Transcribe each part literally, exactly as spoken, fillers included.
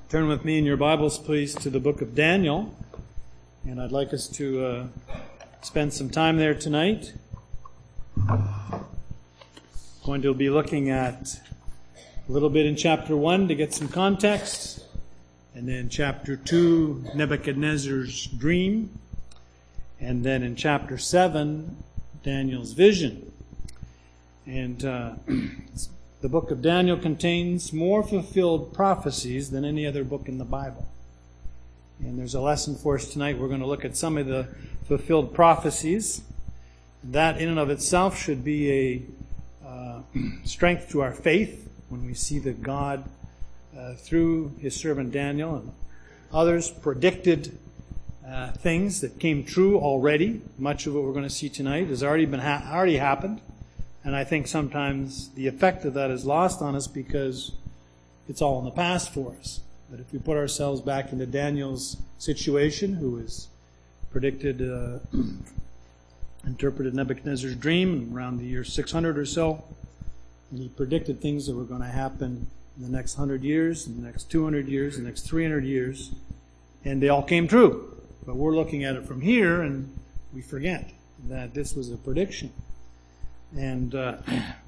Turn with me in your Bibles, please, to the book of Daniel. And I'd like us to uh, spend some time there tonight. Going to be looking at a little bit in chapter one to get some context. And then chapter two, Nebuchadnezzar's dream. And then in chapter seven, Daniel's vision. And uh, the book of Daniel contains more fulfilled prophecies than any other book in the Bible. And there's a lesson for us tonight. We're going to look at some of the fulfilled prophecies. That in and of itself should be a uh, strength to our faith when we see that God, uh, through his servant Daniel and others, predicted uh, things that came true already. Much of what we're going to see tonight has already been ha- already happened. And I think sometimes the effect of that is lost on us because it's all in the past for us. But if we put ourselves back into Daniel's situation, who was predicted, uh, interpreted Nebuchadnezzar's dream around the year six hundred or so, and he predicted things that were going to happen in the next one hundred years, in the next two hundred years, in the next three hundred years, and they all came true. But we're looking at it from here, and we forget that this was a prediction. And uh,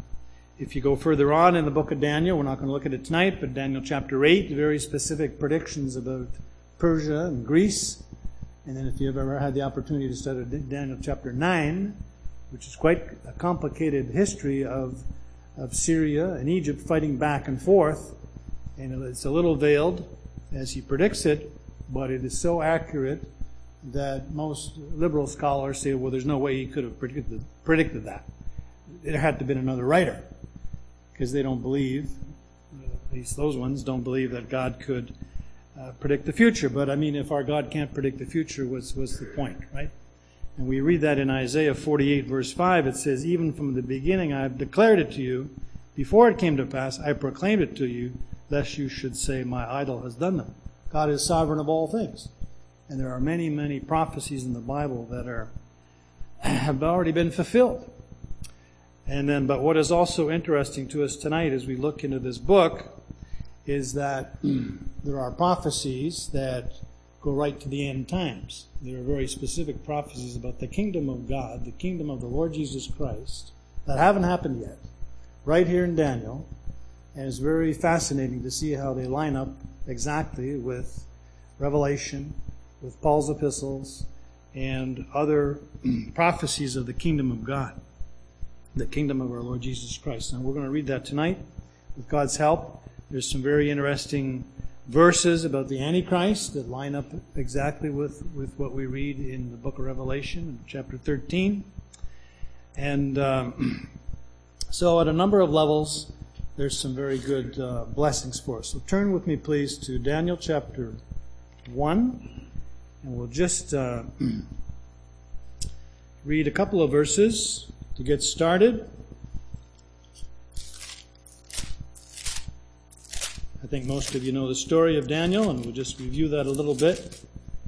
if you go further on in the book of Daniel, we're not going to look at it tonight, but Daniel chapter eight, very specific predictions about Persia and Greece. And then if you've ever had the opportunity to study Daniel chapter nine, which is quite a complicated history of, of Syria and Egypt fighting back and forth, and it's a little veiled as he predicts it, but it is so accurate that most liberal scholars say, well, there's no way he could have predicted, predicted that. There had to have been another writer, because they don't believe, at least those ones don't believe that God could uh, predict the future. But I mean, if our God can't predict the future, what's, what's the point, right? And we read that in Isaiah forty-eight verse five. It says, even from the beginning I have declared it to you. Before it came to pass, I proclaimed it to you, lest you should say, my idol has done them. God is sovereign of all things. And there are many, many prophecies in the Bible that are have already been fulfilled. And then, but what is also interesting to us tonight as we look into this book is that there are prophecies that go right to the end times. There are very specific prophecies about the kingdom of God, the kingdom of the Lord Jesus Christ, that haven't happened yet, right here in Daniel. And it's very fascinating to see how they line up exactly with Revelation, with Paul's epistles, and other prophecies of the kingdom of God. The kingdom of our Lord Jesus Christ. And we're going to read that tonight with God's help. There's some very interesting verses about the Antichrist that line up exactly with, with what we read in the book of Revelation, chapter thirteen. And um, so at a number of levels, there's some very good uh, blessings for us. So turn with me, please, to Daniel chapter one. And we'll just uh, read a couple of verses to get started. I think most of you know the story of Daniel, and we'll just review that a little bit.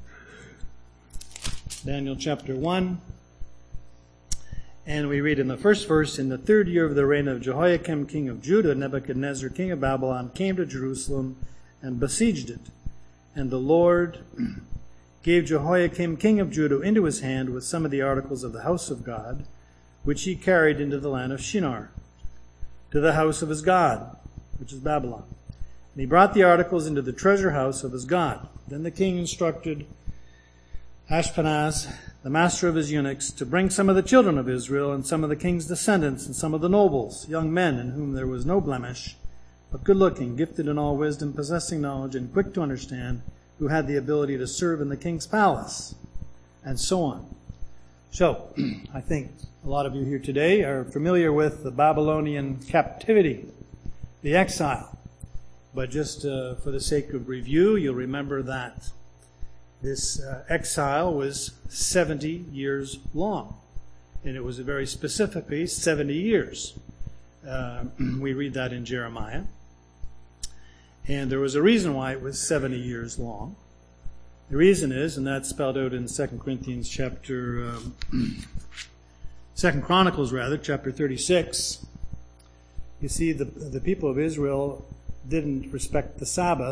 Daniel chapter one. And we read in the first verse, in the third year of the reign of Jehoiakim, king of Judah, Nebuchadnezzar, king of Babylon, came to Jerusalem and besieged it. And the Lord gave Jehoiakim, king of Judah, into his hand with some of the articles of the house of God, which he carried into the land of Shinar, to the house of his God, which is Babylon. And he brought the articles into the treasure house of his God. Then the king instructed Ashpenaz, the master of his eunuchs, to bring some of the children of Israel, and some of the king's descendants, and some of the nobles, young men in whom there was no blemish, but good-looking, gifted in all wisdom, possessing knowledge, and quick to understand, who had the ability to serve in the king's palace, and so on. So, I think a lot of you here today are familiar with the Babylonian captivity, the exile. But just uh, for the sake of review, you'll remember that this uh, exile was seventy years long. And it was very specifically seventy years. Uh, we read that in Jeremiah. And there was a reason why it was seventy years long. The reason is, and that's spelled out in Second Corinthians chapter, um, Second Chronicles rather, chapter thirty-six. You see, the the people of Israel didn't respect the Sabbath,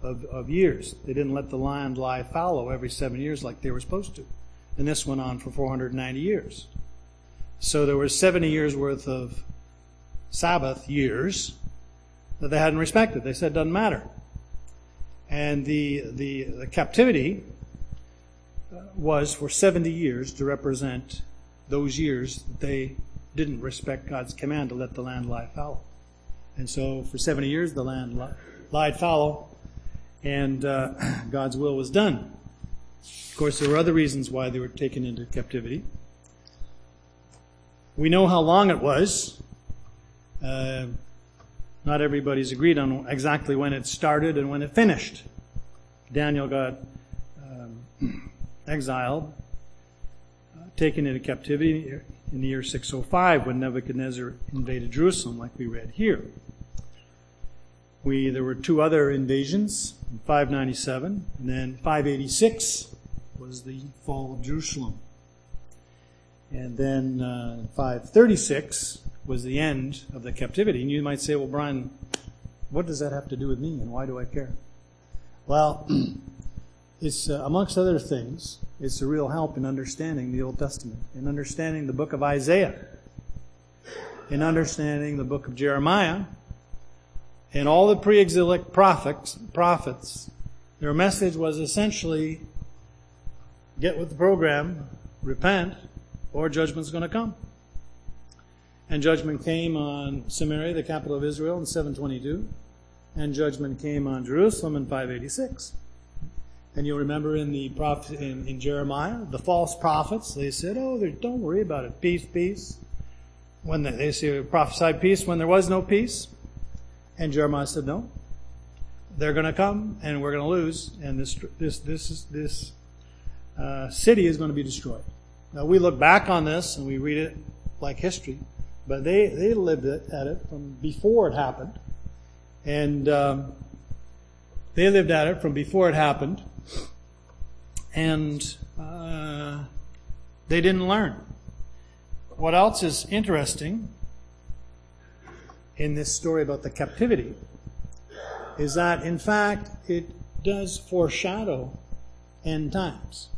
of, of years. They didn't let the land lie fallow every seven years like they were supposed to. And this went on for four hundred ninety years. So there was seventy years worth of Sabbath years that they hadn't respected. They said it doesn't matter. And the, the, the captivity was for seventy years to represent those years that they didn't respect God's command to let the land lie fallow. And so for seventy years the land li- lied fallow, and uh, God's will was done. Of course, there were other reasons why they were taken into captivity. We know how long it was. Uh, not everybody's agreed on exactly when it started and when it finished. Daniel got um, exiled, uh, taken into captivity in the year six oh five when Nebuchadnezzar invaded Jerusalem, like we read here. We there were two other invasions in five ninety-seven, and then five eighty-six was the fall of Jerusalem. And then uh, five thirty-six was the end of the captivity. And you might say, well, Brian, what does that have to do with me, and why do I care? Well, it's, uh, amongst other things, it's a real help in understanding the Old Testament, in understanding the book of Isaiah, in understanding the book of Jeremiah, and all the pre-exilic prophets, prophets. Their message was essentially, get with the program, repent, or judgment's going to come. And judgment came on Samaria, the capital of Israel, in seven twenty-two. And judgment came on Jerusalem in five eighty-six. And you'll remember in the prophet, in, in Jeremiah, the false prophets, they said, oh, don't worry about it. Peace, peace. When they, they say, prophesied peace when there was no peace. And Jeremiah said, no. They're going to come, and we're going to lose. And this this this this uh, city is going to be destroyed. Now, we look back on this, and we read it like history. But they, they lived it, at it from before it happened. And um, they lived at it from before it happened. And uh, they didn't learn. What else is interesting in this story about the captivity is that, in fact, it does foreshadow end times.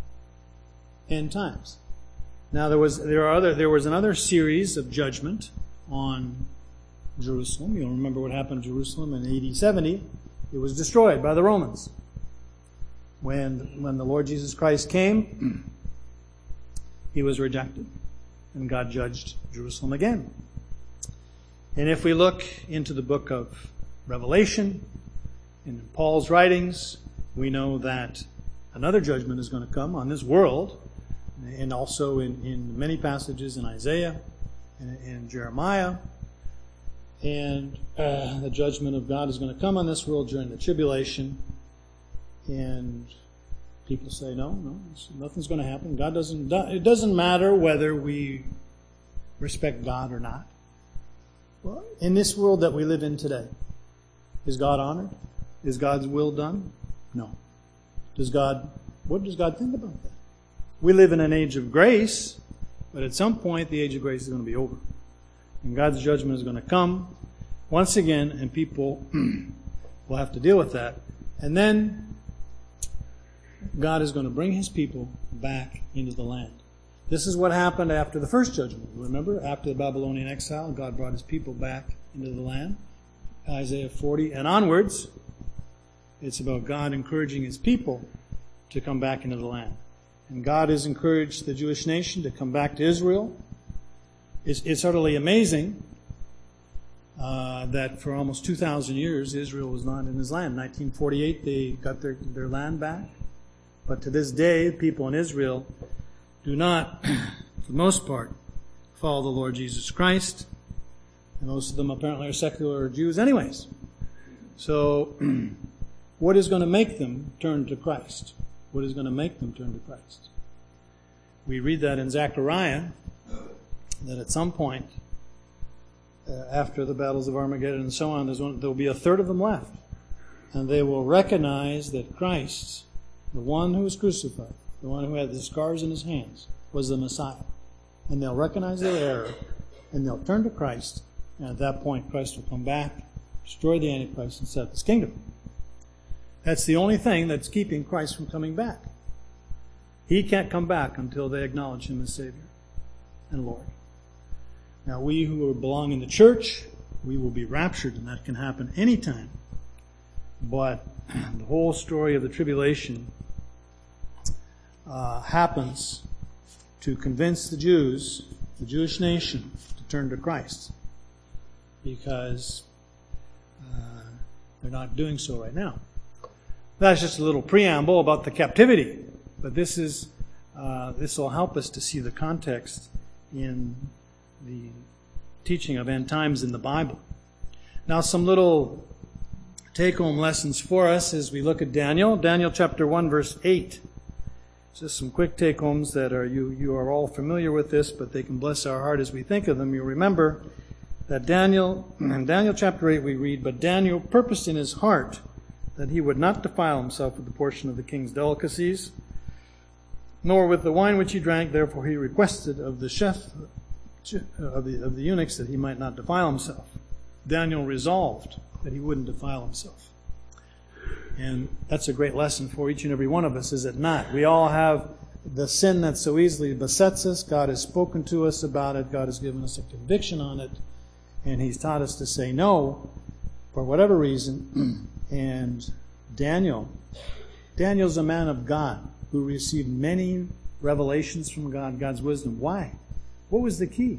End times. Now there was there are other there was another series of judgment on Jerusalem. You'll remember what happened to Jerusalem in A D seventy. It was destroyed by the Romans. When when the Lord Jesus Christ came, he was rejected, and God judged Jerusalem again. And if we look into the book of Revelation, in Paul's writings, we know that another judgment is going to come on this world, and also in, in many passages in Isaiah and in Jeremiah. And uh, the judgment of God is going to come on this world during the tribulation. And people say, no, no, nothing's going to happen. God doesn't, it doesn't matter whether we respect God or not. Well, in this world that we live in today, is God honored? Is God's will done? No. Does God, what does God think about that? We live in an age of grace, but at some point the age of grace is going to be over. And God's judgment is going to come once again, and people will have to deal with that. And then God is going to bring his people back into the land. This is what happened after the first judgment. Remember, after the Babylonian exile, God brought his people back into the land. Isaiah forty and onwards, it's about God encouraging his people to come back into the land. And God has encouraged the Jewish nation to come back to Israel. It's, it's utterly amazing uh, that for almost two thousand years, Israel was not in his land. In nineteen forty-eight, they got their, their land back. But to this day, people in Israel do not, for the most part, follow the Lord Jesus Christ. And most of them apparently are secular Jews anyways. So, what is going to make them turn to Christ? What is going to make them turn to Christ? We read that in Zechariah, that at some point, uh, after the battles of Armageddon and so on, there will be a third of them left. And they will recognize that Christ, the one who was crucified, the one who had the scars in his hands, was the Messiah. And they'll recognize their error, and they'll turn to Christ. And at that point, Christ will come back, destroy the Antichrist, and set up his kingdom. That's the only thing that's keeping Christ from coming back. He can't come back until they acknowledge Him as Savior and Lord. Now, we who belong in the church, we will be raptured, and that can happen anytime. But the whole story of the tribulation uh, happens to convince the Jews, the Jewish nation, to turn to Christ. Because uh, they're not doing so right now. That's just a little preamble about the captivity. But this is uh, this will help us to see the context in the teaching of end times in the Bible. Now, some little take-home lessons for us as we look at Daniel. Daniel chapter one, verse eight. Just some quick take-homes that are you you are all familiar with this, but they can bless our heart as we think of them. You'll remember that Daniel, in Daniel chapter eight we read, "But Daniel purposed in his heart that he would not defile himself with the portion of the king's delicacies, nor with the wine which he drank. Therefore he requested of the chef of the, of the eunuchs that he might not defile himself." Daniel resolved that he wouldn't defile himself. And that's a great lesson for each and every one of us, is it not? We all have the sin that so easily besets us. God has spoken to us about it. God has given us a conviction on it. And He's taught us to say no for whatever reason. And Daniel, Daniel's a man of God who received many revelations from God, God's wisdom. Why? What was the key?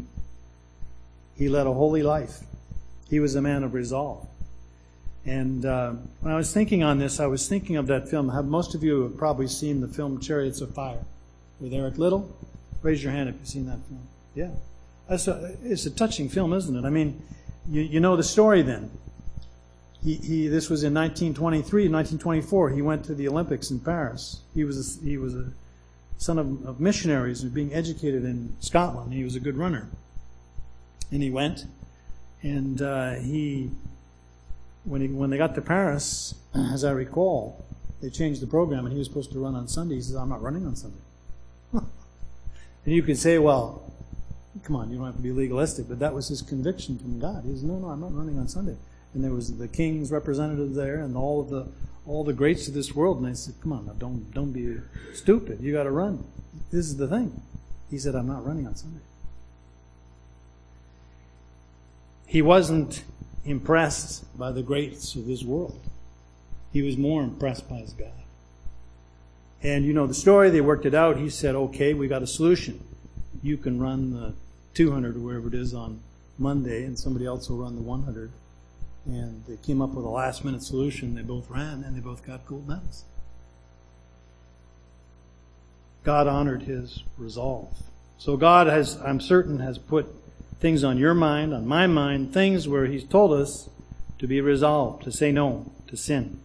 He led a holy life. He was a man of resolve. And uh, when I was thinking on this, I was thinking of that film. Have most of you have probably seen the film Chariots of Fire with Eric Liddell? Raise your hand if you've seen that film. Yeah. That's a, it's a touching film, isn't it? I mean, you, you know the story then. He, he, this was in nineteen twenty-three, nineteen twenty-four. He went to the Olympics in Paris. He was a, he was a son of, of missionaries and being educated in Scotland. He was a good runner. And he went, and uh, he, when he when they got to Paris, as I recall, they changed the program, and he was supposed to run on Sunday. He says, "I'm not running on Sunday." And you could say, well, come on, you don't have to be legalistic, but that was his conviction from God. He says, no, no, I'm not running on Sunday. And there was the king's representative there, and all of the all the greats of this world, and they said, "Come on, now, don't don't be stupid. You got to run. This is the thing." He said, "I'm not running on Sunday." He wasn't impressed by the greats of this world. He was more impressed by his God. And you know the story. They worked it out. He said, "Okay, we got a solution. You can run the two hundred or wherever it is on Monday, and somebody else will run the one hundred." And they came up with a last-minute solution. They both ran, and they both got gold medals. God honored his resolve. So God has, I'm certain, has put things on your mind, on my mind, things where He's told us to be resolved, to say no to sin.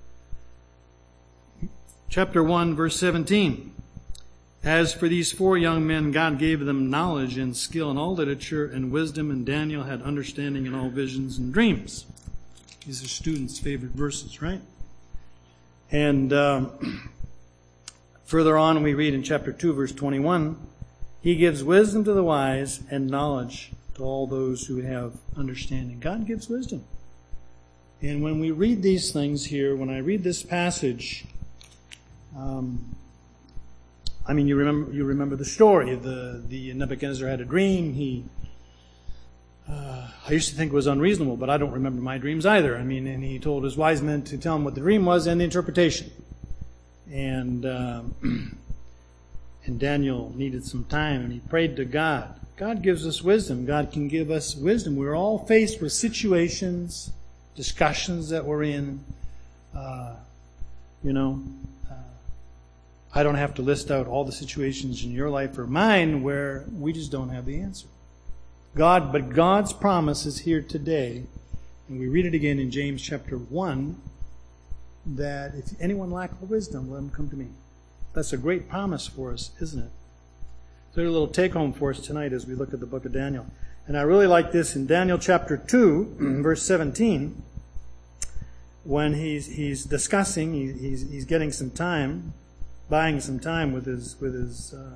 Chapter one, verse seventeen. "As for these four young men, God gave them knowledge and skill in all literature and wisdom, and Daniel had understanding in all visions and dreams." These are students' favorite verses, right? And um, further on we read in chapter two, verse twenty-one, "He gives wisdom to the wise and knowledge to all those who have understanding." God gives wisdom. And when we read these things here, when I read this passage, um, I mean, you remember you remember the story. The the Nebuchadnezzar had a dream. He, uh, I used to think it was unreasonable, but I don't remember my dreams either. I mean, and he told his wise men to tell him what the dream was and the interpretation. And um, and Daniel needed some time, and he prayed to God. God gives us wisdom. God can give us wisdom. We're all faced with situations, discussions that we're in. Uh, you know. I don't have to list out all the situations in your life or mine where we just don't have the answer. God, but God's promise is here today, and we read it again in James chapter one, that if anyone lacks wisdom, let him come to me. That's a great promise for us, isn't it? So there's a little take-home for us tonight as we look at the book of Daniel. And I really like this in Daniel chapter two, verse seventeen, when he's he's discussing, he, he's he's getting some time, buying some time with his with his uh,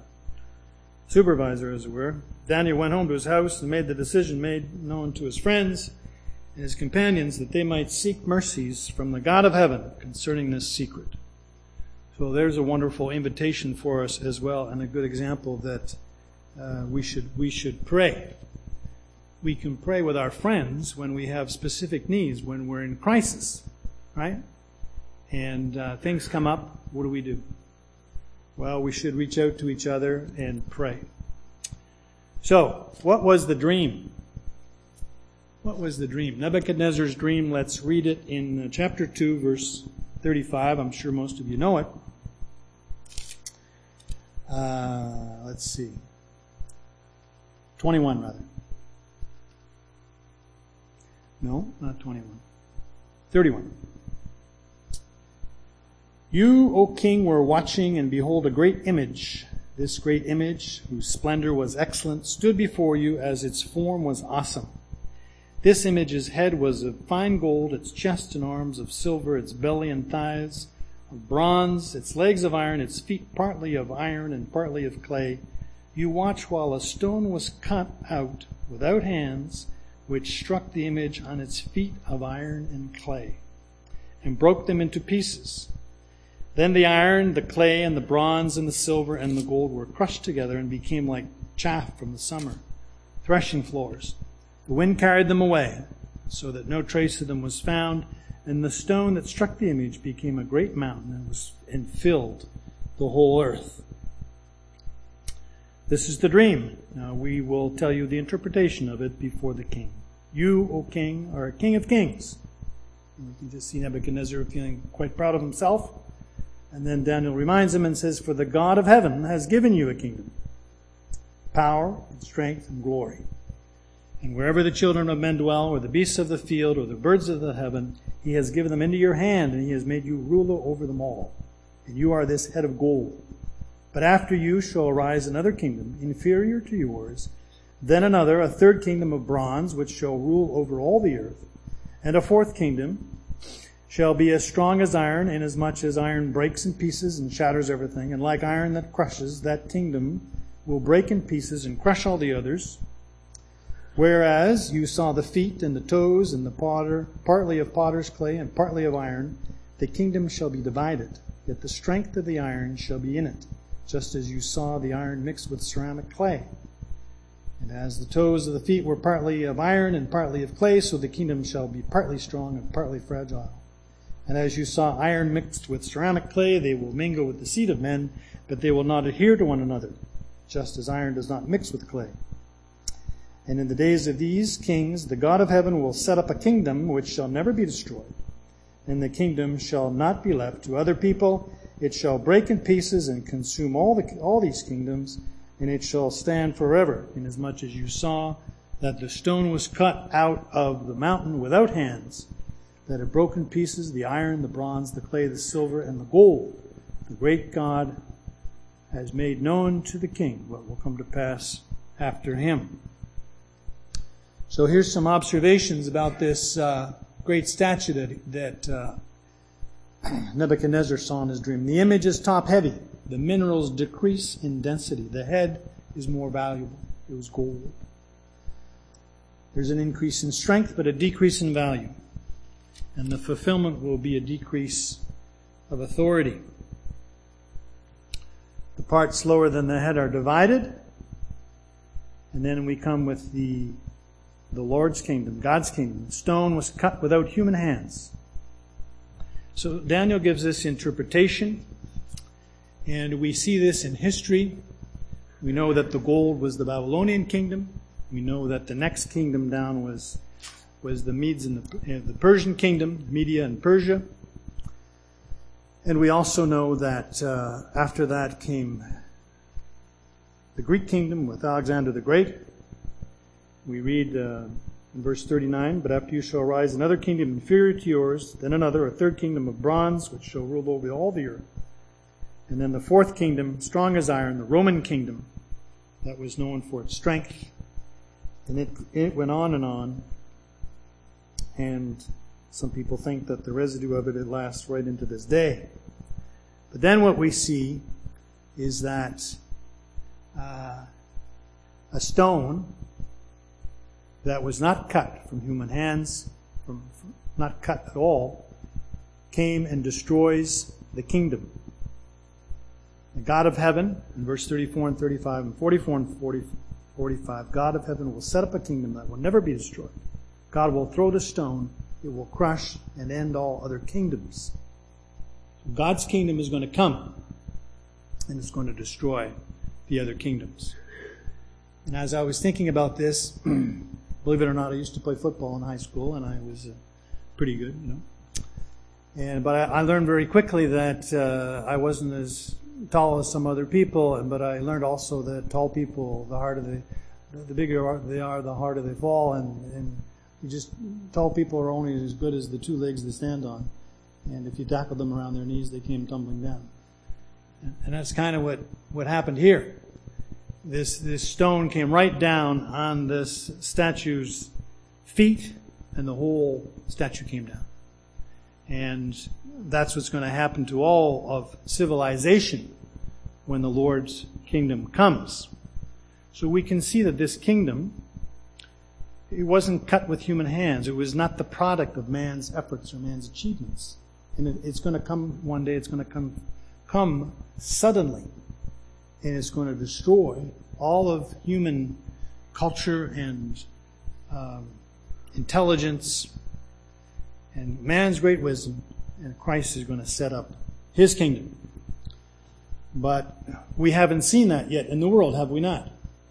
supervisor, as it were. Daniel went home to his house and made the decision made known to his friends. and his companions that they might seek mercies from the God of heaven concerning this secret. So there's a wonderful invitation for us as well, and a good example that uh, we should we should pray. We can pray with our friends when we have specific needs, when we're in crisis, right? And uh, things come up. What do we do? Well, we should reach out to each other and pray. So, what was the dream? What was the dream? Nebuchadnezzar's dream, let's read it in chapter two, verse thirty-five. I'm sure most of you know it. Uh, let's see. twenty-one, rather. No, not twenty-one. thirty-one. You, O king, were watching, and behold, a great image. This great image, whose splendor was excellent, stood before you as its form was awesome. This image's head was of fine gold, its chest and arms of silver, its belly and thighs of bronze, its legs of iron, its feet partly of iron and partly of clay. You watched while a stone was cut out without hands, which struck the image on its feet of iron and clay, and broke them into pieces. Then the iron, the clay, and the bronze, and the silver, and the gold were crushed together and became like chaff from the summer threshing floors. The wind carried them away, so that no trace of them was found, and the stone that struck the image became a great mountain and was and filled the whole earth. This is the dream. Now we will tell you the interpretation of it before the king. You, O king, are a king of kings. And we can just see Nebuchadnezzar feeling quite proud of himself. And then Daniel reminds him and says, for the God of heaven has given you a kingdom, power and strength and glory. And wherever the children of men dwell, or the beasts of the field, or the birds of the heaven, he has given them into your hand, and he has made you ruler over them all. And you are this head of gold. But after you shall arise another kingdom, inferior to yours, then another, a third kingdom of bronze, which shall rule over all the earth, and a fourth kingdom shall be as strong as iron, inasmuch as iron breaks in pieces and shatters everything, and like iron that crushes, that kingdom will break in pieces and crush all the others. Whereas you saw the feet and the toes and the potter, partly of potter's clay and partly of iron, the kingdom shall be divided, yet the strength of the iron shall be in it, just as you saw the iron mixed with ceramic clay. And as the toes of the feet were partly of iron and partly of clay, so the kingdom shall be partly strong and partly fragile. And as you saw iron mixed with ceramic clay, they will mingle with the seed of men, but they will not adhere to one another, just as iron does not mix with clay. And in the days of these kings, the God of heaven will set up a kingdom which shall never be destroyed. And the kingdom shall not be left to other people. It shall break in pieces and consume all the all these kingdoms, and it shall stand forever, inasmuch as you saw that the stone was cut out of the mountain without hands, that it broke in pieces the iron, the bronze, the clay, the silver, and the gold. The great God has made known to the king what will come to pass after him. So here's some observations about this uh, great statue that, that uh, Nebuchadnezzar saw in his dream. The image is top-heavy. The minerals decrease in density. The head is more valuable. It was gold. There's an increase in strength, but a decrease in value. And the fulfillment will be a decrease of authority. The parts lower than the head are divided. And then we come with the the Lord's kingdom, God's kingdom. The stone was cut without human hands. So Daniel gives this interpretation, and we see this in history. We know that the gold was the Babylonian kingdom. We know that the next kingdom down was was the Medes and the, uh, the Persian kingdom, Media and Persia. And we also know that uh, after that came the Greek kingdom with Alexander the Great. We read uh, in verse thirty-nine, but after you shall arise another kingdom inferior to yours, then another, a third kingdom of bronze, which shall rule over all the earth. And then the fourth kingdom, strong as iron, the Roman kingdom, that was known for its strength. And it, it went on and on. And some people think that the residue of it, it lasts right into this day. But then what we see is that uh, a stone that was not cut from human hands from, from not cut at all, came and destroys the kingdom. The God of heaven, in verse thirty-four and thirty-five and forty-four and forty, forty-five, God of heaven will set up a kingdom that will never be destroyed. God will throw the stone, it will crush and end all other kingdoms. So God's kingdom is going to come, and it's going to destroy the other kingdoms. And as I was thinking about this, believe it or not, I used to play football in high school, and I was uh, pretty good, you know. And but I, I learned very quickly that uh, I wasn't as tall as some other people, but I learned also that tall people, the harder they, the bigger they are, the harder they fall, and, and you just tall people are only as good as the two legs they stand on, and if you tackle them around their knees, they came tumbling down. And, and that's kind of what, what happened here. This this stone came right down on this statue's feet, and the whole statue came down. And that's what's going to happen to all of civilization when the Lord's kingdom comes. So we can see that this kingdom, it wasn't cut with human hands. It was not the product of man's efforts or man's achievements. And it, it's going to come one day, it's going to come, come suddenly. And it's going to destroy all of human culture and um, intelligence and man's great wisdom, and Christ is going to set up His kingdom. But we haven't seen that yet in the world, have we not?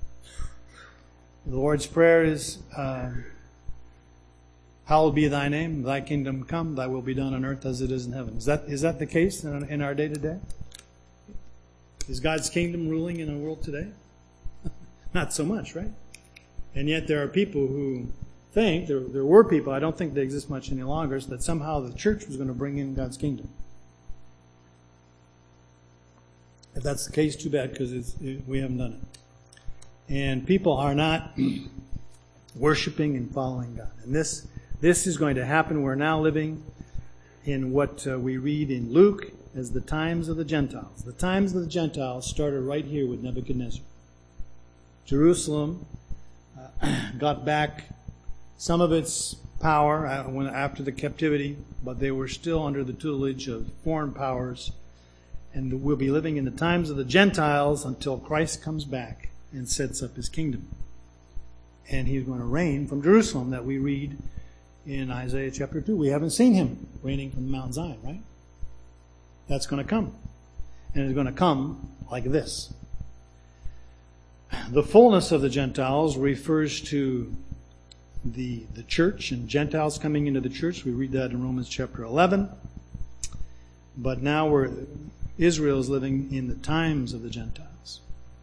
The Lord's Prayer is, uh, hallowed be thy name, thy kingdom come, thy will be done on earth as it is in heaven. Is that is that the case in, in our day-to-day? Is God's kingdom ruling in our world today? Not so much, right? And yet there are people who think, there, there were people, I don't think they exist much any longer, that somehow the church was going to bring in God's kingdom. If that's the case, too bad, because it's, it, we haven't done it. And people are not worshiping and following God. And this this is going to happen. We're now living in what uh, we read in Luke as the times of the Gentiles. The times of the Gentiles started right here with Nebuchadnezzar. Jerusalem uh, got back some of its power after the captivity, but they were still under the tutelage of foreign powers. And we'll be living in the times of the Gentiles until Christ comes back and sets up His kingdom. And He's going to reign from Jerusalem, that we read in Isaiah chapter two. We haven't seen Him reigning from Mount Zion, right? That's going to come. And it's going to come like this. The fullness of the Gentiles refers to the, the church and Gentiles coming into the church. We read that in Romans chapter eleven. But now we're, Israel is living in the times of the Gentiles.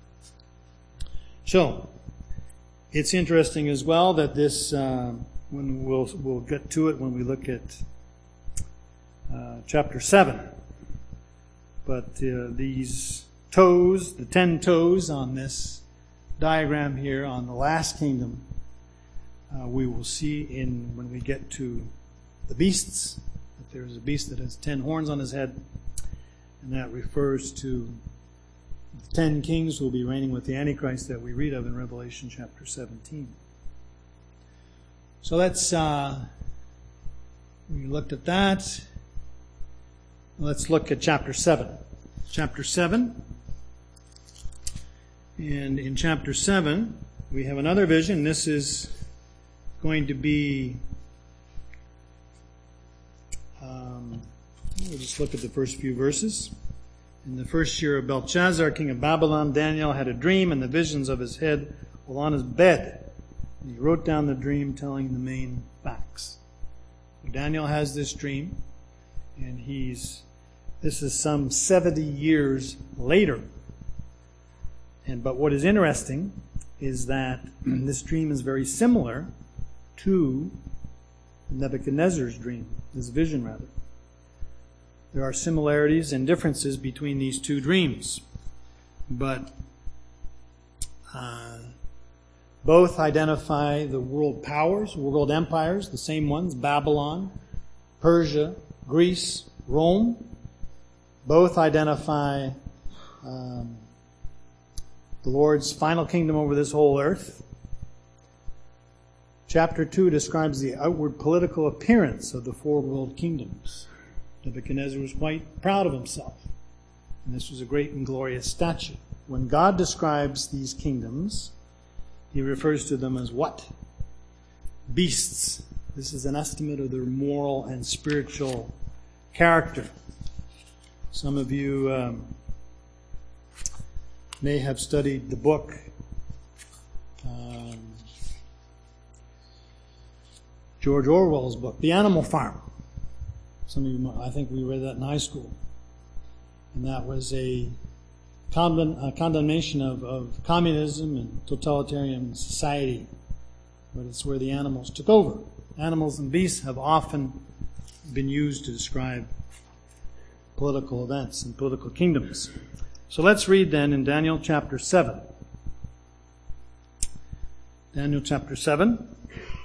So, it's interesting as well that this, uh, when we'll, we'll get to it when we look at uh, chapter seven. But uh, these toes, the ten toes on this diagram here on the last kingdom, uh, we will see in when we get to the beasts, that there's a beast that has ten horns on his head, and that refers to the ten kings who will be reigning with the Antichrist that we read of in Revelation chapter seventeen. So let's, uh, we looked at that. Let's look at chapter seven. Chapter seven. And in chapter seven, we have another vision. This is going to be, um, we'll just look at the first few verses. In the first year of Belshazzar, king of Babylon, Daniel had a dream, and the visions of his head while on his bed. And he wrote down the dream, telling the main facts. So Daniel has this dream, and he's, this is some seventy years later. And but what is interesting is that this dream is very similar to Nebuchadnezzar's dream, his vision rather. There are similarities and differences between these two dreams, but uh, both identify the world powers, world empires, the same ones, Babylon, Persia, Greece, Rome. Both identify um, the Lord's final kingdom over this whole earth. Chapter two describes the outward political appearance of the four world kingdoms. Nebuchadnezzar was quite proud of himself, and this was a great and glorious statue. When God describes these kingdoms, he refers to them as what? Beasts. This is an estimate of their moral and spiritual character. Some of you um, may have studied the book um, George Orwell's book, The Animal Farm. Some of you, I think we read that in high school. And that was a, condemn, a condemnation of, of communism and totalitarian society. But it's where the animals took over. Animals and beasts have often been used to describe political events and political kingdoms. So let's read then in Daniel chapter seven. Daniel chapter seven,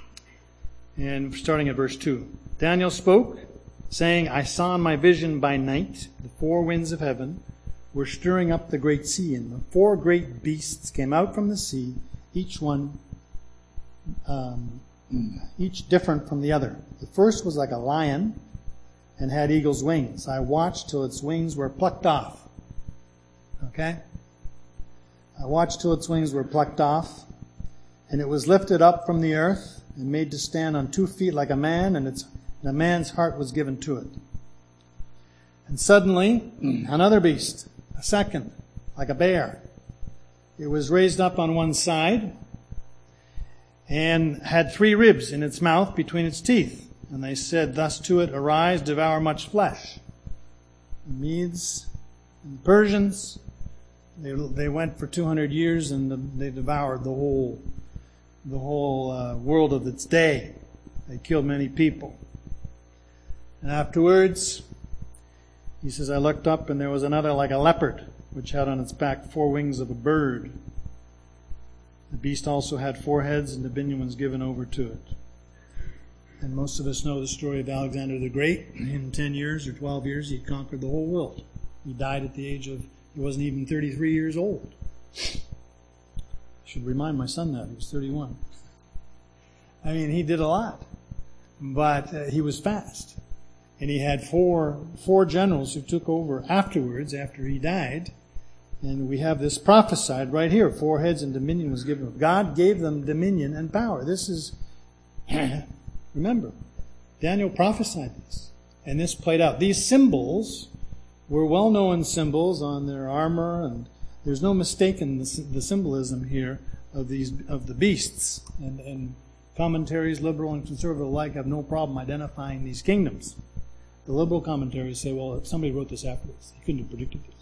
and starting at verse two. Daniel spoke, saying, I saw in my vision by night the four winds of heaven were stirring up the great sea, and the four great beasts came out from the sea, each one um, each different from the other. The first was like a lion and had eagle's wings. I watched till its wings were plucked off. Okay? I watched till its wings were plucked off, and it was lifted up from the earth and made to stand on two feet like a man, and, its, and a man's heart was given to it. And suddenly, another beast, a second, like a bear. It was raised up on one side, and had three ribs in its mouth between its teeth. And they said thus to it, Arise, devour much flesh. The Medes and the Persians, they, they went for two hundred years and the, they devoured the whole, the whole uh, world of its day. They killed many people. And afterwards, he says, I looked up and there was another like a leopard, which had on its back four wings of a bird. The beast also had four heads, and dominion was given over to it. And most of us know the story of Alexander the Great. In ten years or twelve years, he conquered the whole world. He died at the age of, he wasn't even thirty-three years old. I should remind my son that. He was thirty-one. I mean, he did a lot. But uh, he was fast. And he had four, four generals who took over afterwards, after he died. And we have this prophesied right here. Four heads and dominion was given. God gave them dominion and power. This is, remember, Daniel prophesied this. And this played out. These symbols were well-known symbols on their armor, and there's no mistaking the, the symbolism here of these of the beasts. And, and commentaries, liberal and conservative alike, have no problem identifying these kingdoms. The liberal commentaries say, well, if somebody wrote this afterwards, he couldn't have predicted this.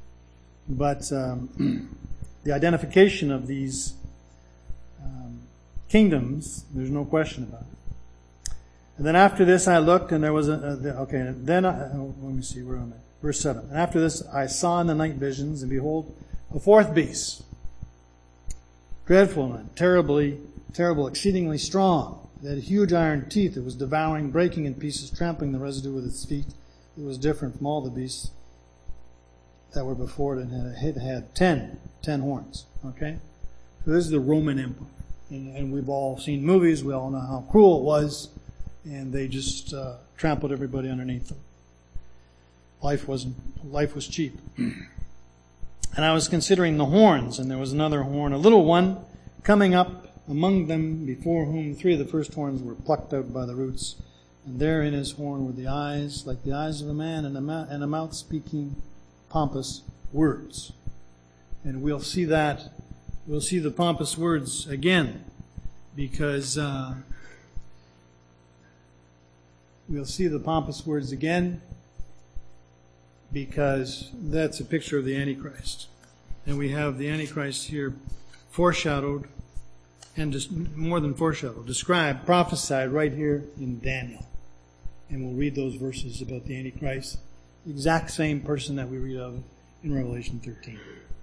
But um, the identification of these um, kingdoms, there's no question about it. And then after this I looked, and there was a, a okay, then I, oh, let me see, where am I? Verse seven. And after this I saw in the night visions, and behold, a fourth beast, dreadful and terribly, terrible, exceedingly strong. It had huge iron teeth. It was devouring, breaking in pieces, trampling the residue with its feet. It was different from all the beasts that were before it, and it had ten, ten horns. Okay? So this is the Roman Empire. And, and we've all seen movies. We all know how cruel it was. And they just uh, trampled everybody underneath them. Life wasn't, life was cheap. And I was considering the horns, and there was another horn, a little one, coming up among them, before whom three of the first horns were plucked out by the roots. And there in his horn were the eyes, like the eyes of a man, and a, ma- and a mouth speaking pompous words. And we'll see that, we'll see the pompous words again, because uh, we'll see the pompous words again, because that's a picture of the Antichrist. And we have the Antichrist here foreshadowed, and just more than foreshadowed, described, prophesied right here in Daniel. And we'll read those verses about the Antichrist. The exact same person that we read of in Revelation thirteen.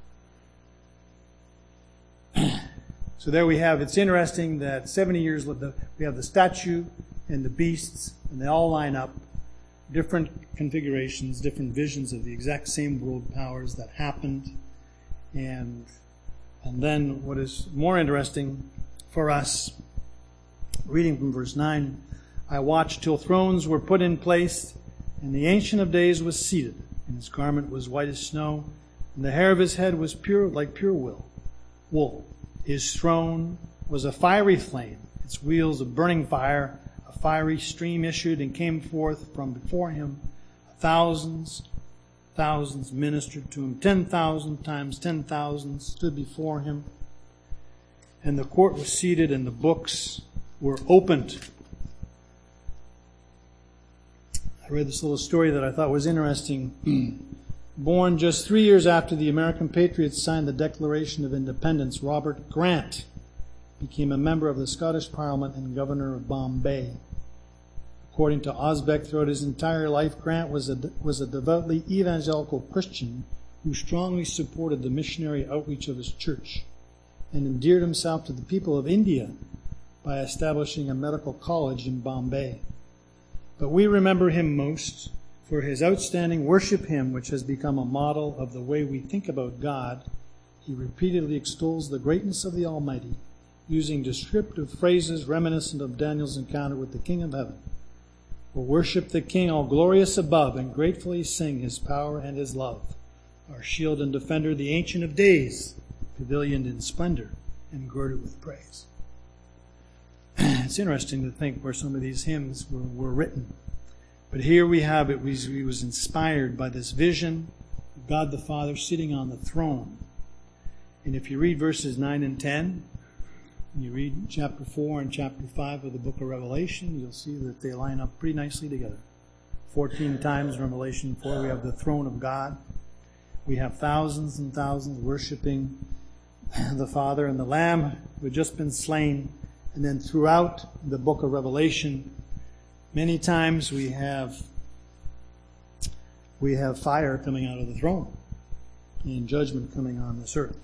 So there we have, it's interesting that seventy years, we have the statue and the beasts, and they all line up. Different configurations, different visions of the exact same world powers that happened. And, and then what is more interesting for us Reading from verse nine, I watched till thrones were put in place, and the Ancient of Days was seated, and his garment was white as snow, and the hair of his head was pure like pure wool. Wool. His throne was a fiery flame, its wheels of burning fire. A fiery stream issued and came forth from before him. Thousands, thousands ministered to him. Ten thousand times ten thousand stood before him. And the court was seated, and the books were opened. I read this little story that I thought was interesting. Born just three years after the American Patriots signed the Declaration of Independence, Robert Grant became a member of the Scottish Parliament and Governor of Bombay. According to Osbeck, throughout his entire life, Grant was a, was a devoutly evangelical Christian who strongly supported the missionary outreach of his church and endeared himself to the people of India by establishing a medical college in Bombay. But we remember him most for his outstanding worship hymn, which has become a model of the way we think about God. He repeatedly extols the greatness of the Almighty, using descriptive phrases reminiscent of Daniel's encounter with the King of Heaven. We'll worship the King all glorious above and gratefully sing his power and his love. Our shield and defender, the Ancient of Days, pavilioned in splendor and girded with praise. It's interesting to think where some of these hymns were, were written. But here we have it, he was inspired by this vision of God the Father sitting on the throne. And if you read verses nine and ten, and you read chapter four and chapter five of the book of Revelation, you'll see that they line up pretty nicely together. Fourteen times in Revelation four, we have the throne of God. We have thousands and thousands worshiping the Father and the Lamb who had just been slain. And then throughout the book of Revelation, many times we have we have fire coming out of the throne and judgment coming on this earth.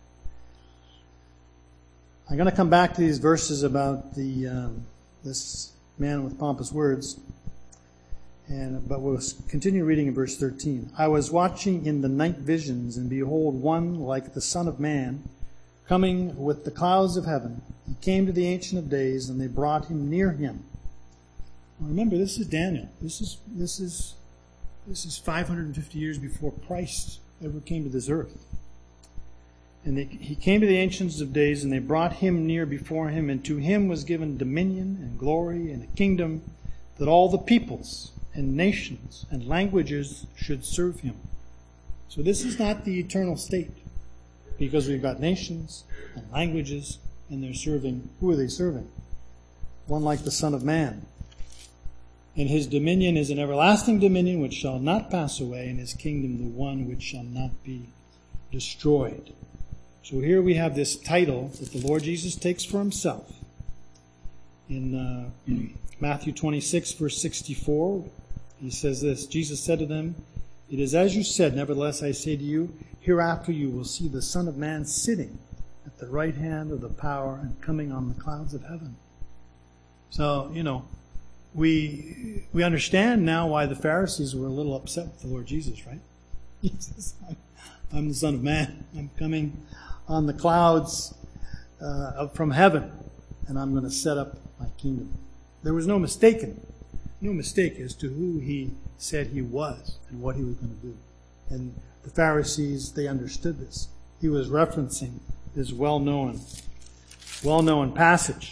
I'm going to come back to these verses about the um, this man with pompous words, and but we'll continue reading in verse thirteen. I was watching in the night visions, and behold, one like the Son of Man, coming with the clouds of heaven. He came to the Ancient of Days, and they brought him near him. Remember, this is Daniel. This is this is this is five hundred fifty years before Christ ever came to this earth. And they, he came to the Ancients of Days, and they brought him near before him, and to him was given dominion and glory and a kingdom, that all the peoples and nations and languages should serve him. So this is not the eternal state, because we've got nations and languages, and they're serving. Who are they serving? One like the Son of Man. And his dominion is an everlasting dominion which shall not pass away, and his kingdom the one which shall not be destroyed. So here we have this title that the Lord Jesus takes for himself. In uh, Matthew twenty-six, verse sixty-four, he says this, Jesus said to them, "It is as you said, nevertheless I say to you, hereafter you will see the Son of Man sitting at the right hand of the power and coming on the clouds of heaven." So, you know, we we understand now why the Pharisees were a little upset with the Lord Jesus, right? He says, I'm the Son of Man. I'm coming on the clouds uh, from heaven, and I'm going to set up my kingdom. There was no mistaken, no mistake as to who he said he was and what he was going to do. And the Pharisees, they understood this. He was referencing this well-known, well-known passage.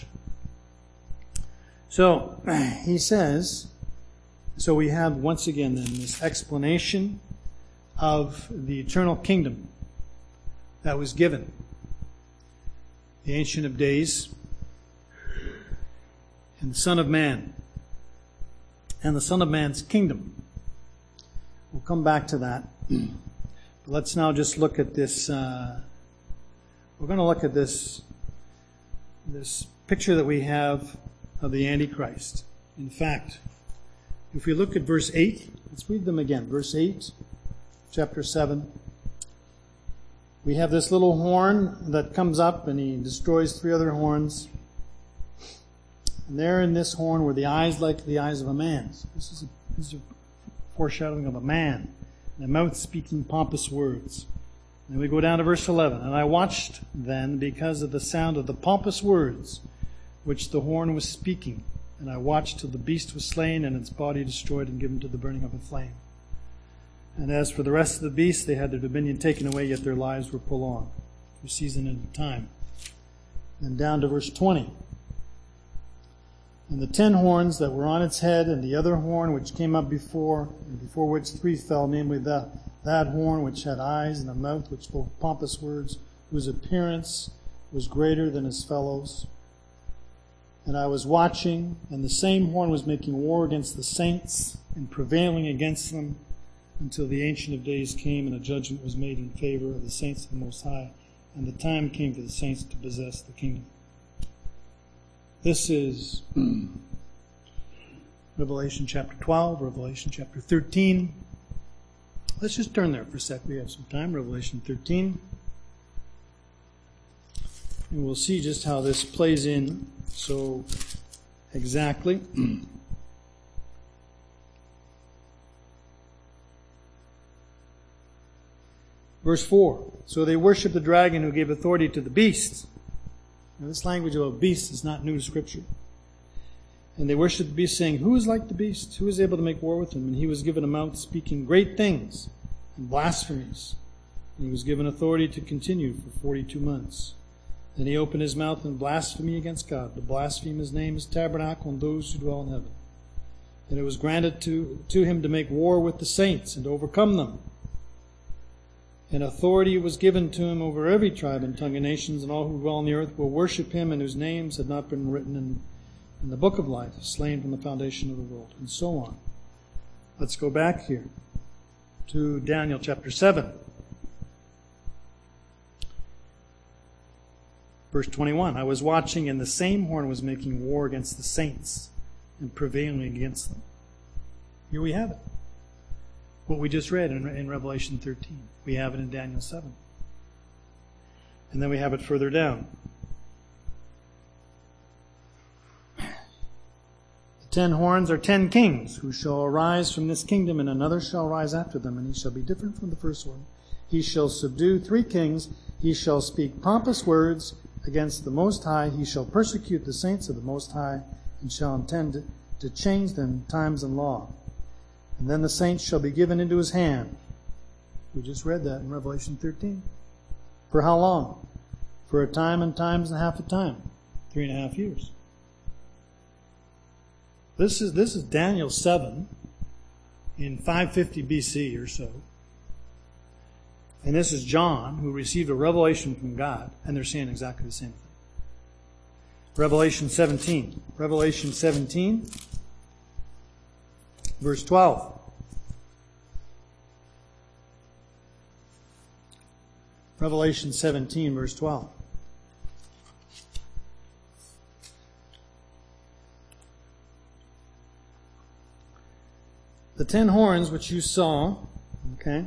So he says, so we have once again then this explanation of the eternal kingdom that was given. The Ancient of Days and the Son of Man and the Son of Man's kingdom. We'll come back to that. But let's now just look at this. Uh, we're going to look at this, this picture that we have of the Antichrist. In fact, if we look at verse eight, let's read them again. Verse eight, chapter seven. We have this little horn that comes up and he destroys three other horns. And there in this horn were the eyes like the eyes of a man. So this is a, this is a foreshadowing of a man. And a mouth speaking pompous words. And we go down to verse eleven. And I watched then because of the sound of the pompous words which the horn was speaking. And I watched till the beast was slain, and its body destroyed and given to the burning of a flame. And as for the rest of the beasts, they had their dominion taken away, yet their lives were prolonged through season and time. And down to verse twenty. And the ten horns that were on its head, and the other horn which came up before, and before which three fell, namely that, that horn which had eyes and a mouth which spoke pompous words, whose appearance was greater than his fellows. And I was watching, and the same horn was making war against the saints, and prevailing against them, until the Ancient of Days came, and a judgment was made in favor of the saints of the Most High, and the time came for the saints to possess the kingdom. This is Revelation chapter twelve, Revelation chapter thirteen. Let's just turn there for a sec. We have some time. Revelation thirteen. And we'll see just how this plays in so exactly. Verse four. So they worship the dragon who gave authority to the beast. Now, this language about beasts is not new to Scripture. And they worshiped the beast, saying, Who is like the beast? Who is able to make war with him? And he was given a mouth speaking great things and blasphemies. And he was given authority to continue for forty-two months. Then he opened his mouth in blasphemy against God, to blaspheme his name, his tabernacle, and those who dwell in heaven. And it was granted to, to him to make war with the saints and to overcome them. And authority was given to him over every tribe and tongue and nations, and all who dwell on the earth will worship him, and whose names had not been written in, in the book of life, slain from the foundation of the world, and so on. Let's go back here to Daniel chapter seven. Verse twenty-one. I was watching, and the same horn was making war against the saints and prevailing against them. Here we have it. What we just read in, in Revelation thirteen. We have it in Daniel seven. And then we have it further down. The ten horns are ten kings who shall arise from this kingdom, and another shall rise after them, and he shall be different from the first one. He shall subdue three kings. He shall speak pompous words against the Most High. He shall persecute the saints of the Most High, and shall intend to change them times and law. And then the saints shall be given into his hand. We just read that in Revelation thirteen. For how long? For a time and times and half a time. Three and a half years. This is, this is Daniel seven in five fifty B C or so. And this is John, who received a revelation from God, and they're saying exactly the same thing. Revelation seventeen. Revelation seventeen, verse twelve. Revelation seventeen, verse twelve. The ten horns which you saw, okay,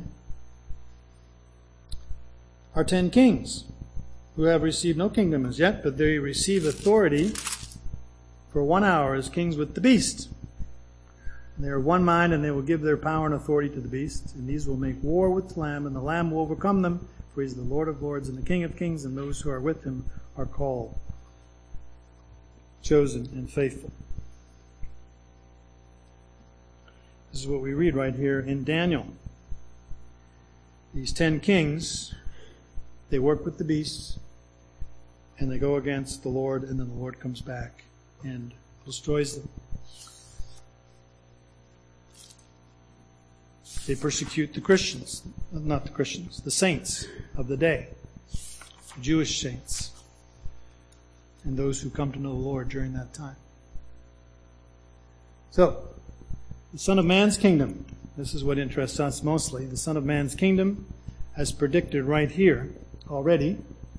are ten kings who have received no kingdom as yet, but they receive authority for one hour as kings with the beast. And they are one mind, and they will give their power and authority to the beast. And these will make war with the Lamb, and the Lamb will overcome them, for he is the Lord of lords and the King of kings, and those who are with him are called, chosen, and faithful. This is what we read right here in Daniel. These ten kings, they work with the beasts, and they go against the Lord, and then the Lord comes back and destroys them. They persecute the Christians, not the Christians, the saints of the day, the Jewish saints, and those who come to know the Lord during that time. So, the Son of Man's kingdom, this is what interests us mostly. The Son of Man's kingdom, as predicted right here already,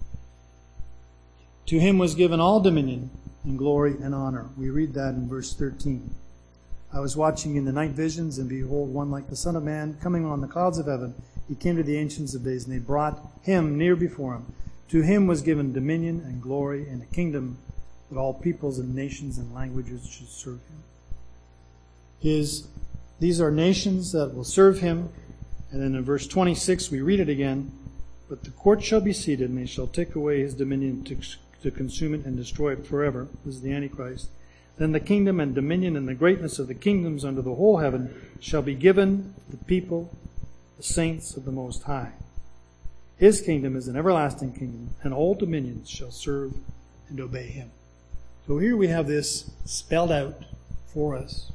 to him was given all dominion and glory and honor. We read that in verse thirteen. I was watching in the night visions, and behold, one like the Son of Man coming on the clouds of heaven. He came to the Ancients of Days, and they brought him near before him. To him was given dominion and glory and a kingdom, that all peoples and nations and languages should serve him. His, these are nations that will serve him. And then in verse twenty-six, we read it again. But the court shall be seated, and they shall take away his dominion to, to consume it and destroy it forever. This is the Antichrist. Then the kingdom and dominion and the greatness of the kingdoms under the whole heaven shall be given to the people, the saints of the Most High. His kingdom is an everlasting kingdom, and all dominions shall serve and obey him. So here we have this spelled out for us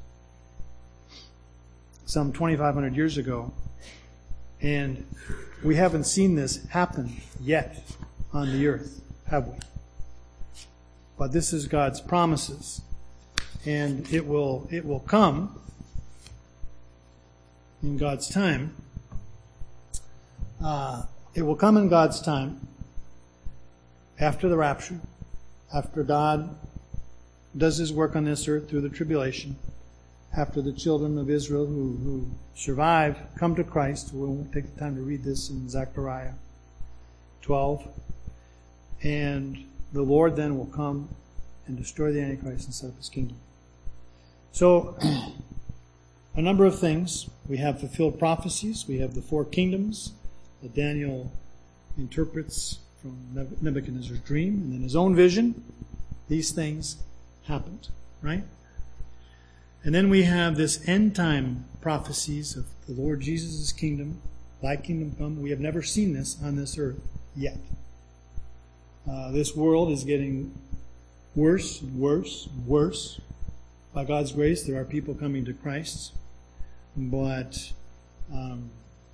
some twenty-five hundred years ago, and we haven't seen this happen yet on the earth, have we? But this is God's promises, and it will it will come in God's time. Uh, it will come in God's time after the rapture, after God does his work on this earth through the tribulation, after the children of Israel who, who survive come to Christ. We won't take the time to read this in Zechariah twelve. And the Lord then will come and destroy the Antichrist and set up his kingdom. So, a number of things. We have fulfilled prophecies. We have the four kingdoms that Daniel interprets from Nebuchadnezzar's dream and then his own vision. These things happened, right? And then we have this end time prophecies of the Lord Jesus' kingdom. Thy kingdom come. We have never seen this on this earth yet. Uh, this world is getting worse and worse and worse. By God's grace, there are people coming to Christ. But um,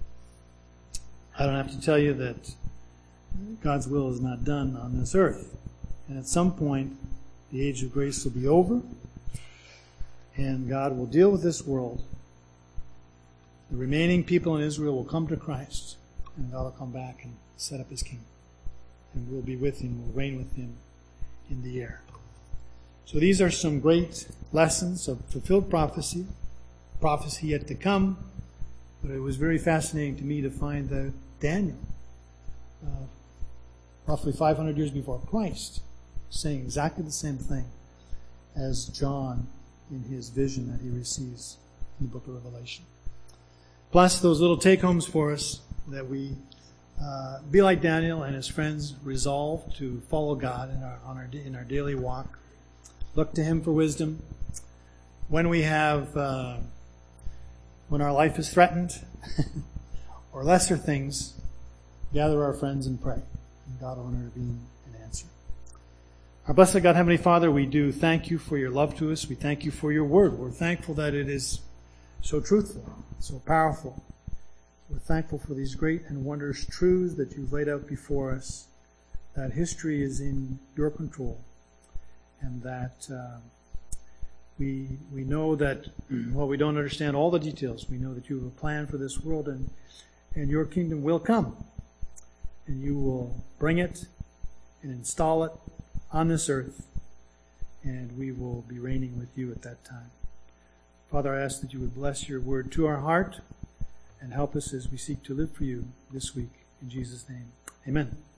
I don't have to tell you that God's will is not done on this earth. And at some point, the age of grace will be over, and God will deal with this world. The remaining people in Israel will come to Christ, and God will come back and set up his kingdom. And we'll be with him, we'll reign with him in the air. So these are some great lessons of fulfilled prophecy, prophecy yet to come. But it was very fascinating to me to find that Daniel, uh, roughly five hundred years before Christ, saying exactly the same thing as John in his vision that he receives in the book of Revelation. Plus those little take-homes for us that we uh, be like Daniel and his friends, resolve to follow God in our, on our in our daily walk. Look to him for wisdom. When we have, uh, when our life is threatened, or lesser things, gather our friends and pray. And God will intervene and answer. Our blessed God, Heavenly Father, we do thank you for your love to us. We thank you for your word. We're thankful that it is so truthful, so powerful. We're thankful for these great and wondrous truths that you've laid out before us, that history is in your control, and that uh, we we know that, while we don't understand all the details, we know that you have a plan for this world, and, and your kingdom will come, and you will bring it and install it on this earth, and we will be reigning with you at that time. Father, I ask that you would bless your word to our heart and help us as we seek to live for you this week. In Jesus' name, amen.